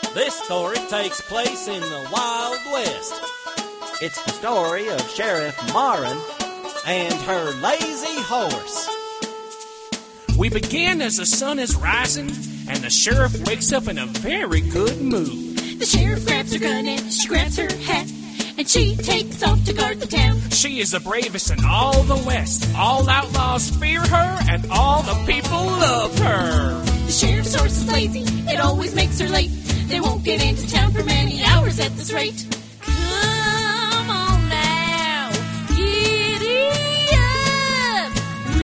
This story takes place in the Wild West. It's the story of Sheriff Marin and her lazy horse. We begin as the sun is rising, and the sheriff wakes up in a very good mood. The sheriff grabs her gun and she grabs her hat, and she takes off to guard the town. She is the bravest in all the West. All outlaws fear her, and all the people love her. The sheriff's horse is lazy, it always makes her late. They won't get into town for many hours at this rate. Come